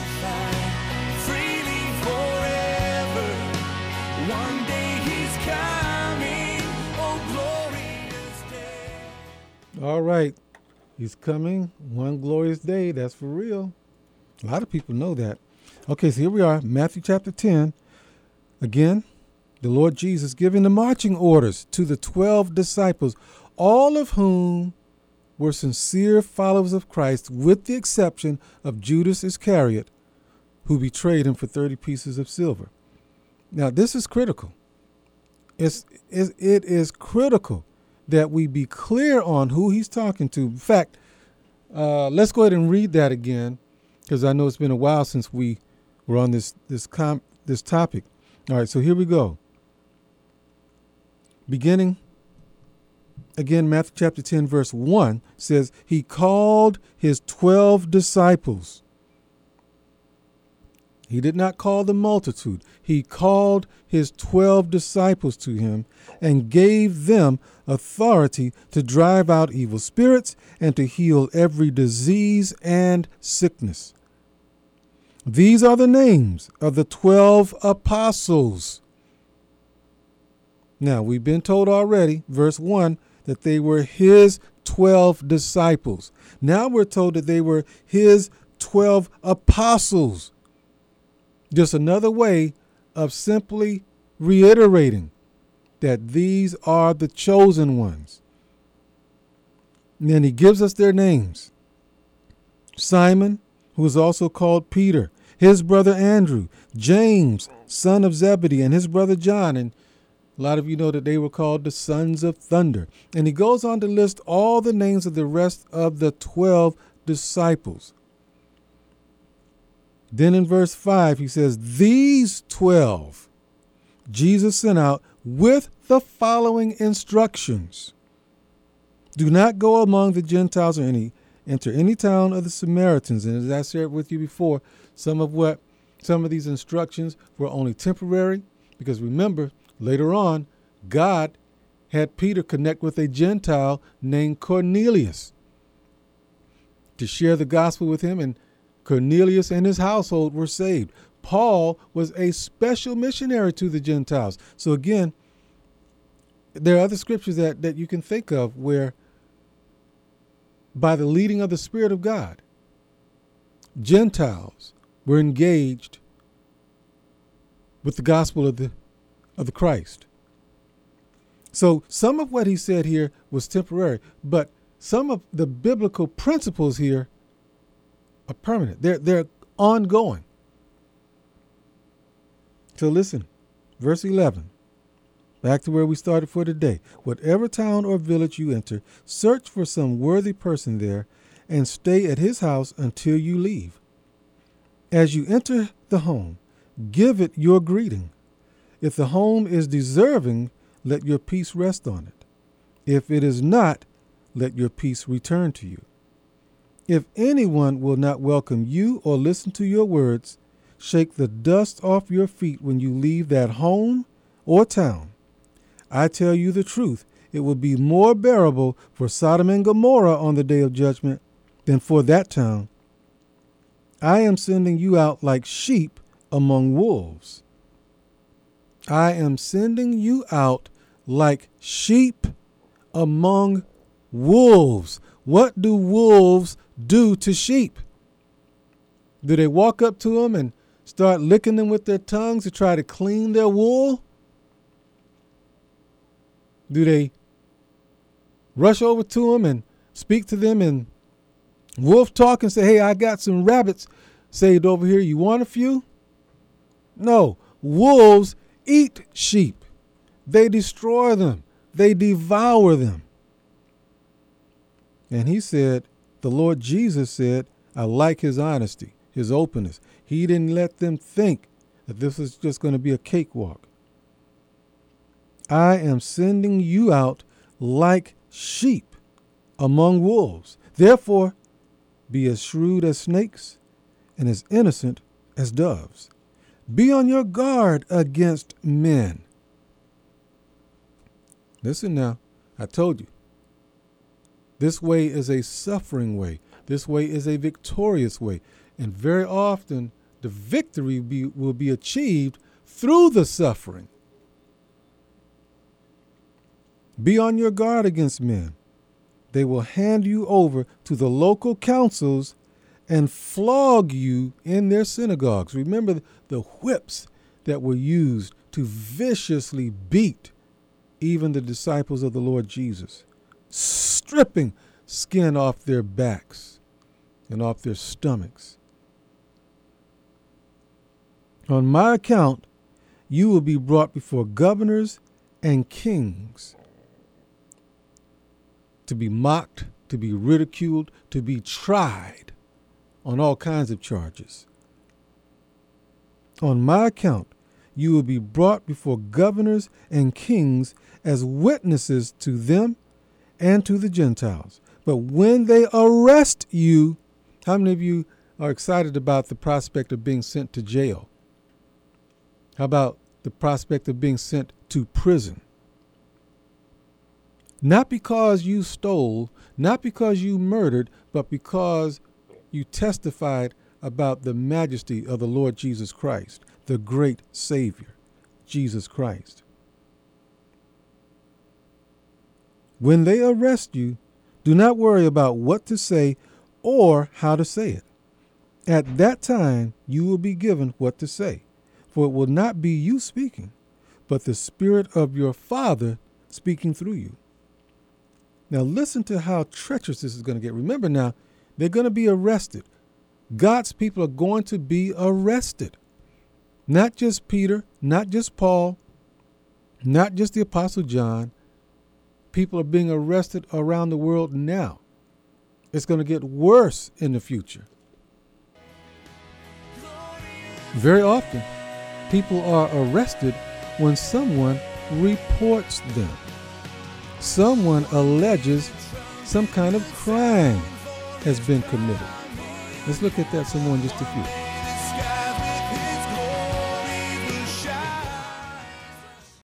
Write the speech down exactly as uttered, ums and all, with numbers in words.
justified freely forever. One day he's coming, oh glorious day. All right. He's coming one glorious day. That's for real. A lot of people know that. Okay, so here we are, Matthew chapter ten. Again, the Lord Jesus giving the marching orders to the twelve disciples, all of whom were sincere followers of Christ, with the exception of Judas Iscariot, who betrayed him for thirty pieces of silver. Now, this is critical. It's, it is critical that we be clear on who he's talking to. In fact, uh, let's go ahead and read that again, because I know it's been a while since we were on this this com- this topic. All right, so here we go. Beginning again, Matthew chapter ten, verse one says, he called his twelve disciples. He did not call the multitude. He called his twelve disciples to him and gave them authority to drive out evil spirits and to heal every disease and sickness. These are the names of the twelve apostles. Now, we've been told already, verse one, that they were his twelve disciples. Now we're told that they were his twelve apostles. Just another way of simply reiterating that these are the chosen ones. And then he gives us their names. Simon, who is also called Peter, his brother Andrew, James, son of Zebedee, and his brother John. And a lot of you know that they were called the sons of thunder. And he goes on to list all the names of the rest of the twelve disciples. Then in verse five, he says, these twelve Jesus sent out with the following instructions. Do not go among the Gentiles or any enter any town of the Samaritans. And as I shared with you before, some of what some of these instructions were only temporary, because remember, later on, God had Peter connect with a Gentile named Cornelius to share the gospel with him, and Cornelius and his household were saved. Paul was a special missionary to the Gentiles. So again, there are other scriptures that, that you can think of where, by the leading of the Spirit of God, Gentiles were engaged with the gospel of the of the Christ. So some of what he said here was temporary, but some of the biblical principles here are permanent. They're they're ongoing. So listen, verse eleven. Back to where we started for today. Whatever town or village you enter, search for some worthy person there and stay at his house until you leave. As you enter the home, give it your greeting. If the home is deserving, let your peace rest on it. If it is not, let your peace return to you. If anyone will not welcome you or listen to your words, shake the dust off your feet when you leave that home or town. I tell you the truth, it will be more bearable for Sodom and Gomorrah on the day of judgment than for that town. I am sending you out like sheep among wolves. I am sending you out like sheep among wolves. What do wolves do to sheep? Do they walk up to them and start licking them with their tongues to try to clean their wool? Do they rush over to them and speak to them in wolf talk and say, hey, I got some rabbits saved over here. You want a few? No, wolves eat sheep. They destroy them. They devour them. And he said, the Lord Jesus said, I like his honesty, his openness. He didn't let them think that this was just going to be a cakewalk. I am sending you out like sheep among wolves. Therefore, be as shrewd as snakes and as innocent as doves. Be on your guard against men. Listen now, I told you. This way is a suffering way. This way is a victorious way. And very often, the victory be, will be achieved through the suffering. Be on your guard against men. They will hand you over to the local councils and flog you in their synagogues. Remember the whips that were used to viciously beat even the disciples of the Lord Jesus, stripping skin off their backs and off their stomachs. On my account, you will be brought before governors and kings, to be mocked, to be ridiculed, to be tried on all kinds of charges. On my account, you will be brought before governors and kings as witnesses to them and to the Gentiles. But when they arrest you, how many of you are excited about the prospect of being sent to jail? How about the prospect of being sent to prison? Not because you stole, not because you murdered, but because you testified about the majesty of the Lord Jesus Christ, the great Savior, Jesus Christ. When they arrest you, do not worry about what to say or how to say it. At that time, you will be given what to say, for it will not be you speaking, but the Spirit of your Father speaking through you. Now listen to how treacherous this is going to get. Remember now, they're going to be arrested. God's people are going to be arrested. Not just Peter, not just Paul, not just the Apostle John. People are being arrested around the world now. It's going to get worse in the future. Very often, people are arrested when someone reports them. Someone alleges some kind of crime has been committed. Let's look at that some more in just a few.